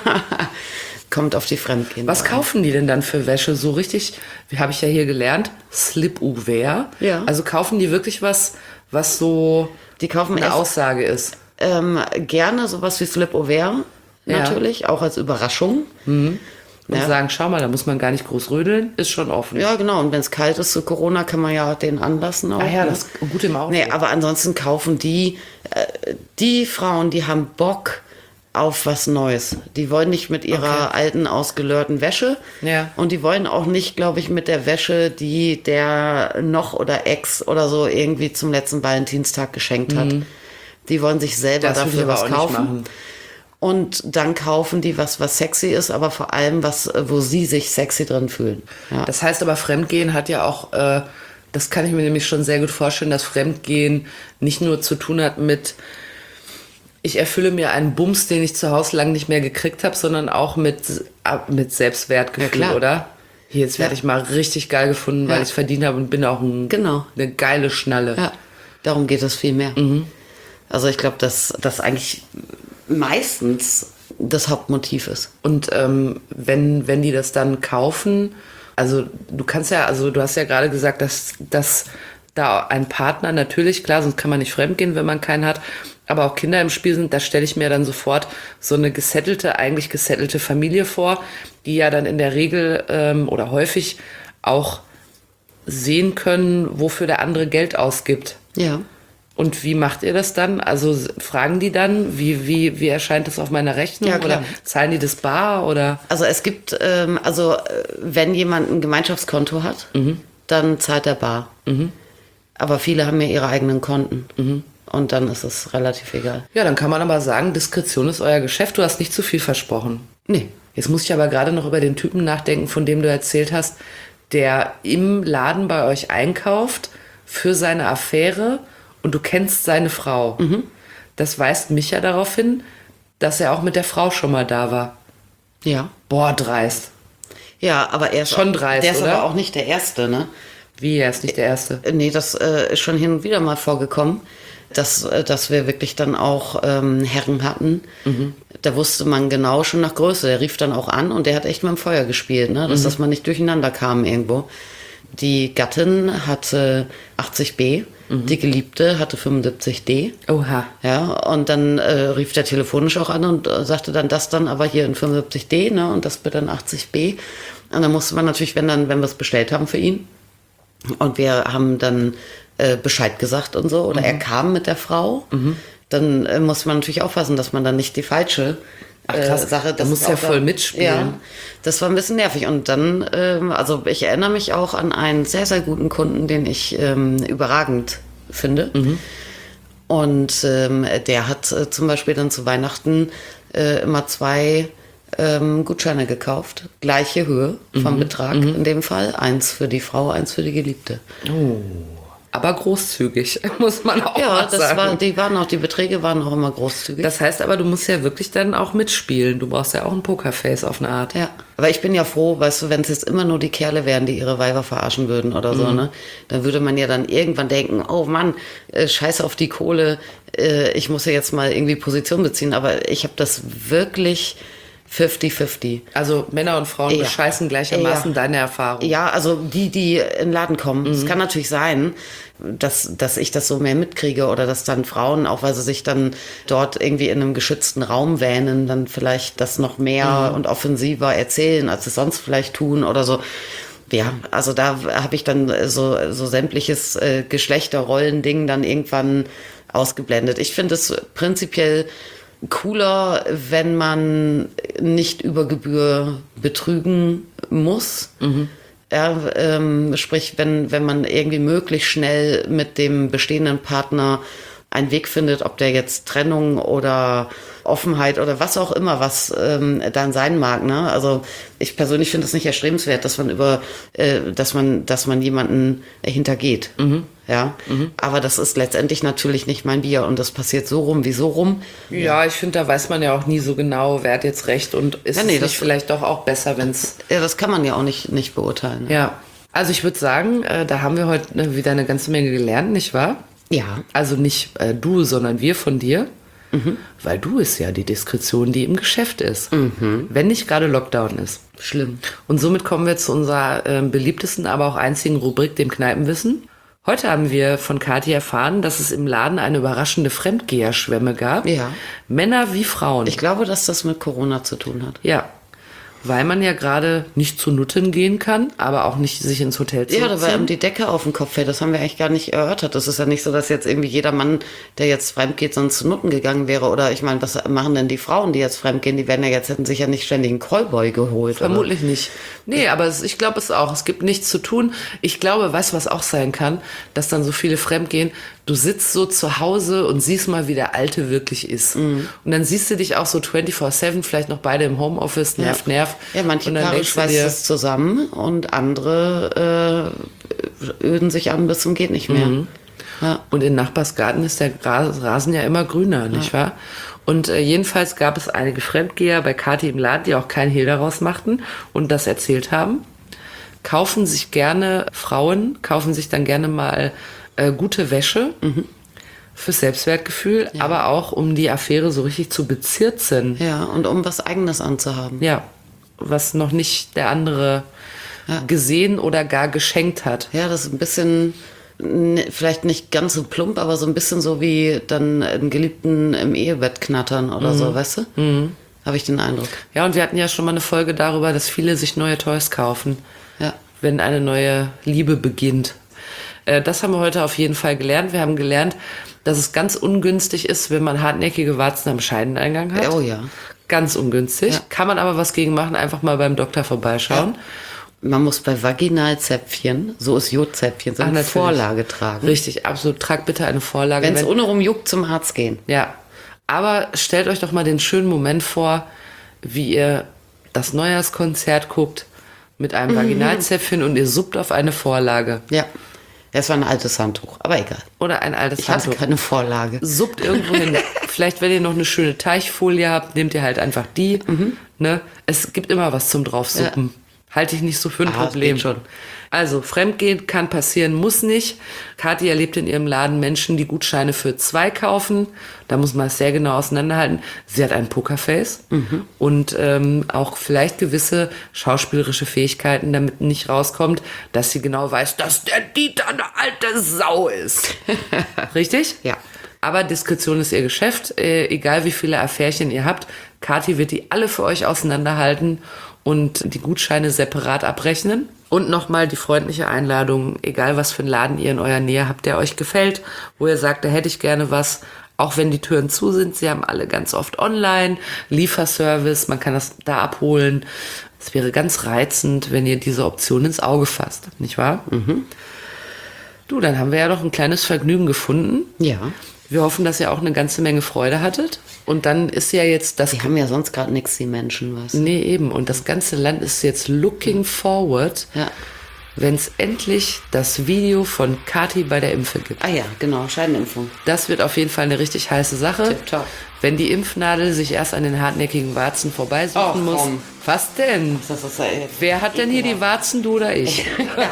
Kommt auf die Fremdgehen. Was kaufen die denn dann für Wäsche? So richtig, wie habe ich ja hier gelernt, Slip-Ouvert. Ja. Also kaufen die wirklich was, was so Die kaufen eine erst- Aussage ist. Ähm, gerne sowas wie Slip-Over, Ja. natürlich, auch als Überraschung. Und Ja. sagen, schau mal, da muss man gar nicht groß rödeln, ist schon offen. Ja, genau. Und wenn es kalt ist zu Corona, kann man ja den anlassen auch. Ah ja, ne? das ist gut im Auto. Nee, aber ansonsten kaufen die, äh, die Frauen, die haben Bock auf was Neues. Die wollen nicht mit ihrer Okay. alten, ausgelörten Wäsche. Ja. Und die wollen auch nicht, glaube ich, mit der Wäsche, die der noch oder Ex oder so irgendwie zum letzten Valentinstag geschenkt hat. Die wollen sich selber Das würde ich dafür aber was auch nicht kaufen. machen. Und dann kaufen die was, was sexy ist, aber vor allem was, wo sie sich sexy drin fühlen. Ja. Das heißt aber, Fremdgehen hat ja auch, äh, das kann ich mir nämlich schon sehr gut vorstellen, dass Fremdgehen nicht nur zu tun hat mit, ich erfülle mir einen Bums, den ich zu Hause lang nicht mehr gekriegt habe, sondern auch mit, äh, mit Selbstwertgefühl, Ja, klar. oder? Hier, jetzt werde Ja. ich mal richtig geil gefunden, weil Ja. ich es verdient habe und bin auch ein, Genau. eine geile Schnalle. Ja, darum geht es viel mehr. Also ich glaube, dass das eigentlich meistens das Hauptmotiv ist. Und ähm, wenn, wenn die das dann kaufen, also du kannst ja, also du hast ja gerade gesagt, dass, dass da ein Partner natürlich, klar, sonst kann man nicht fremdgehen, wenn man keinen hat, aber auch Kinder im Spiel sind, da stelle ich mir dann sofort so eine gesettelte, eigentlich gesettelte Familie vor, die ja dann in der Regel ähm, oder häufig auch sehen können, wofür der andere Geld ausgibt. Ja. Und wie macht ihr das dann? Also s- fragen die dann, wie, wie, wie erscheint das auf meiner Rechnung? Ja, klar. Oder zahlen die das bar? Oder? Also es gibt, ähm, also äh, wenn jemand ein Gemeinschaftskonto hat, dann zahlt er bar. Aber viele haben ja ihre eigenen Konten. Und dann ist es relativ egal. Ja, dann kann man aber sagen, Diskretion ist euer Geschäft. Du hast nicht zu viel versprochen. Nee. Jetzt muss ich aber gerade noch über den Typen nachdenken, von dem du erzählt hast, der im Laden bei euch einkauft für seine Affäre und du kennst seine Frau. Das weist mich ja darauf hin, dass er auch mit der Frau schon mal da war. Ja. Boah, dreist. Ja, aber er ist Schon auch, dreist, der ist oder? aber auch nicht der Erste, ne? Wie, er ist nicht der Erste. Nee, das äh, ist schon hin und wieder mal vorgekommen, dass, äh, dass wir wirklich dann auch ähm, Herren hatten. Da wusste man genau schon nach Größe. Der rief dann auch an und der hat echt mit dem Feuer gespielt, ne? Dass, dass man nicht durcheinander kam irgendwo. Die Gattin hatte achtzig B, die Geliebte hatte fünfundsiebzig D. Oha. Ja, und dann äh, rief der telefonisch auch an und äh, sagte dann das dann aber hier in fünfundsiebzig D, ne, und das bitte in achtzig B. Und dann musste man natürlich, wenn dann, wenn wir es bestellt haben für ihn, und wir haben dann äh, Bescheid gesagt und so, oder er kam mit der Frau, dann äh, muss man natürlich aufpassen, dass man dann nicht die falsche Ach, krass. äh, Sache. Da muss ist ja auch voll mitspielen. Ja, das war ein bisschen nervig. Und dann, ähm, also ich erinnere mich auch an einen sehr, sehr guten Kunden, den ich ähm, überragend finde. Und ähm, der hat äh, zum Beispiel dann zu Weihnachten äh, immer zwei ähm, Gutscheine gekauft. Gleiche Höhe vom Betrag in dem Fall. Eins für die Frau, eins für die Geliebte. Aber großzügig, muss man auch Ja, mal das sagen. war, die waren auch, die Beträge waren auch immer großzügig. Das heißt aber, du musst ja wirklich dann auch mitspielen. Du brauchst ja auch ein Pokerface auf eine Art. Ja, aber ich bin ja froh, weißt du, wenn es jetzt immer nur die Kerle wären, die ihre Weiber verarschen würden oder so, ne? Dann würde man ja dann irgendwann denken, oh Mann, äh, scheiße auf die Kohle, äh, ich muss ja jetzt mal irgendwie Position beziehen. Aber ich habe das wirklich fünfzig fünfzig. Also Männer und Frauen Ja. bescheißen gleichermaßen Ja. deine Erfahrung. Ja, also die, die in den Laden kommen. Es kann natürlich sein, dass, dass ich das so mehr mitkriege oder dass dann Frauen, auch weil sie sich dann dort irgendwie in einem geschützten Raum wähnen, dann vielleicht das noch mehr und offensiver erzählen, als sie es sonst vielleicht tun oder so. Ja, also da habe ich dann so, so sämtliches äh, Geschlechterrollen-Ding dann irgendwann ausgeblendet. Ich finde es prinzipiell cooler, wenn man nicht über Gebühr betrügen muss. Ja, ähm, sprich, wenn, wenn man irgendwie möglichst schnell mit dem bestehenden Partner einen Weg findet, ob der jetzt Trennung oder Offenheit oder was auch immer, was ähm, dann sein mag. Ne? Also ich persönlich finde es nicht erstrebenswert, dass man über, äh, dass man, dass man jemanden hintergeht. Mhm. Ja, mhm. Aber das ist letztendlich natürlich nicht mein Bier und das passiert so rum wie so rum. Ja, ich finde, da weiß man ja auch nie so genau, wer hat jetzt recht und ist ja, nee, es das nicht vielleicht doch auch besser, wenn es... Ja, das kann man ja auch nicht, nicht beurteilen. Ne? Ja, also ich würde sagen, äh, da haben wir heute ne, wieder eine ganze Menge gelernt, nicht wahr? Ja. Also nicht äh, du, sondern wir von dir. Mhm. Weil du ist ja die Diskretion, die im Geschäft ist. Mhm. Wenn nicht gerade Lockdown ist. Schlimm. Und somit kommen wir zu unserer äh, beliebtesten, aber auch einzigen Rubrik, dem Kneipenwissen. Heute haben wir von Kathi erfahren, dass es im Laden eine überraschende Fremdgeherschwemme gab. Ja. Männer wie Frauen. Ich glaube, dass das mit Corona zu tun hat. Ja. Weil man ja gerade nicht zu Nutten gehen kann, aber auch nicht sich ins Hotel zurückziehen. Ja, da war eben die Decke auf dem Kopf. Das haben wir eigentlich gar nicht erörtert. Das ist ja nicht so, dass jetzt irgendwie jeder Mann, der jetzt fremd geht, sonst zu Nutten gegangen wäre. Oder ich meine, was machen denn die Frauen, die jetzt fremd gehen? Die werden ja jetzt, hätten sich ja nicht ständig einen Callboy geholt. Vermutlich oder? nicht. Nee, aber es, ich glaube es auch. Es gibt nichts zu tun. Ich glaube, weißt du, was auch sein kann? Dass dann so viele fremd gehen. Du sitzt so zu Hause und siehst mal, wie der Alte wirklich ist. Mhm. Und dann siehst du dich auch so vierundzwanzig sieben, vielleicht noch beide im Homeoffice, nerv, ja. nerv. Ja, manche Paare schweißt es zusammen und andere äh, öden sich an bis zum geht nicht mehr. Mhm. Ja. Und in Nachbarsgarten ist der Rasen ja immer grüner, nicht ja. wahr? Und äh, jedenfalls gab es einige Fremdgeher bei Kathi im Laden, die auch keinen Hehl daraus machten und das erzählt haben. Kaufen sich gerne, Frauen kaufen sich dann gerne mal äh, gute Wäsche mhm. fürs Selbstwertgefühl, ja. aber auch um die Affäre so richtig zu bezirzen. Ja, und um was Eigenes anzuhaben. Ja, was noch nicht der andere ja. gesehen oder gar geschenkt hat. Ja, das ist ein bisschen, vielleicht nicht ganz so plump, aber so ein bisschen so wie dann einen Geliebten im Ehebett knattern oder mhm. so, weißt du? Mhm. Habe ich den Eindruck. Ja, und wir hatten ja schon mal eine Folge darüber, dass viele sich neue Toys kaufen, ja. wenn eine neue Liebe beginnt. Äh, das haben wir heute auf jeden Fall gelernt. Wir haben gelernt, dass es ganz ungünstig ist, wenn man hartnäckige Warzen am Scheideneingang hat. Oh ja. Ganz ungünstig. Ja. Kann man aber was gegen machen, einfach mal beim Doktor vorbeischauen. Ja. Man muss bei Vaginalzäpfchen, so ist Jodzäpfchen, so eine Vorlage tragen. Richtig, absolut. Tragt bitte eine Vorlage. Wenn es ohne rum juckt, zum Arzt gehen. Ja, aber stellt euch doch mal den schönen Moment vor, wie ihr das Neujahrskonzert guckt mit einem Vaginalzäpfchen mhm. und ihr suppt auf eine Vorlage. Ja. Das war ein altes Handtuch, aber egal. Oder ein altes ich Handtuch. Ich hatte keine Vorlage. Suppt irgendwo hin. Vielleicht, wenn ihr noch eine schöne Teichfolie habt, nehmt ihr halt einfach die. Mhm. Ne? Es gibt immer was zum Draufsuppen. Ja. Halte ich nicht so für ein ah, Problem. Schon. Also, Fremdgehen kann passieren, muss nicht. Kathi erlebt in ihrem Laden Menschen, die Gutscheine für zwei kaufen. Da muss man es sehr genau auseinanderhalten. Sie hat ein Pokerface mhm. und ähm, auch vielleicht gewisse schauspielerische Fähigkeiten, damit nicht rauskommt, dass sie genau weiß, dass der Dieter eine alte Sau ist. Richtig? Ja. Aber Diskretion ist ihr Geschäft. Äh, egal wie viele Affärchen ihr habt, Kathi wird die alle für euch auseinanderhalten und die Gutscheine separat abrechnen. Und nochmal die freundliche Einladung, egal was für einen Laden ihr in eurer Nähe habt, der euch gefällt, wo ihr sagt, da hätte ich gerne was, auch wenn die Türen zu sind. Sie haben alle ganz oft online, Lieferservice, man kann das da abholen. Es wäre ganz reizend, wenn ihr diese Option ins Auge fasst, nicht wahr? Mhm. Du, dann haben wir ja noch ein kleines Vergnügen gefunden. Ja. Wir hoffen, dass ihr auch eine ganze Menge Freude hattet. Und dann ist ja jetzt das... Die haben ja sonst gerade nichts, die Menschen, was? Nee, eben. Und das ganze Land ist jetzt looking forward, ja. wenn es endlich das Video von Kathi bei der Impfe gibt. Ah ja, genau, Scheidenimpfung. Das wird auf jeden Fall eine richtig heiße Sache. Tipptopp. Wenn die Impfnadel sich erst an den hartnäckigen Warzen vorbeisuchen oh, muss. Komm. Was denn? Das ist ja Wer hat denn hier die Warzen, du oder ich?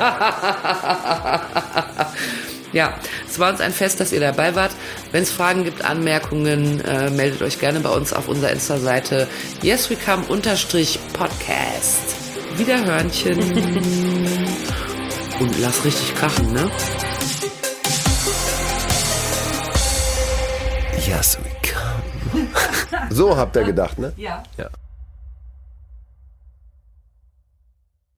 Ja, es war uns ein Fest, dass ihr dabei wart. Wenn es Fragen gibt, Anmerkungen, äh, meldet euch gerne bei uns auf unserer Insta-Seite yeswecome-podcast. Wiederhörnchen. Und lass richtig krachen, ne? Yes, we come. So habt ihr gedacht, ne? Ja. Ja.